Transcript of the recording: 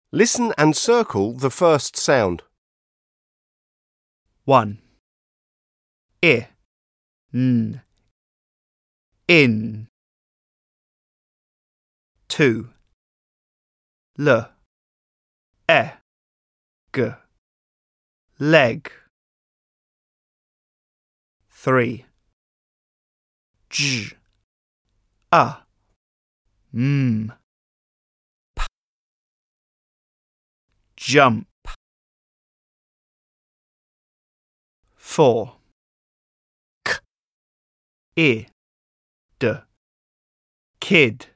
Listen and circle the first sound. 1. I, n, in. 2. L, e, g, leg. 3. J, a, m, p, jump. 4. K, I, d, kid.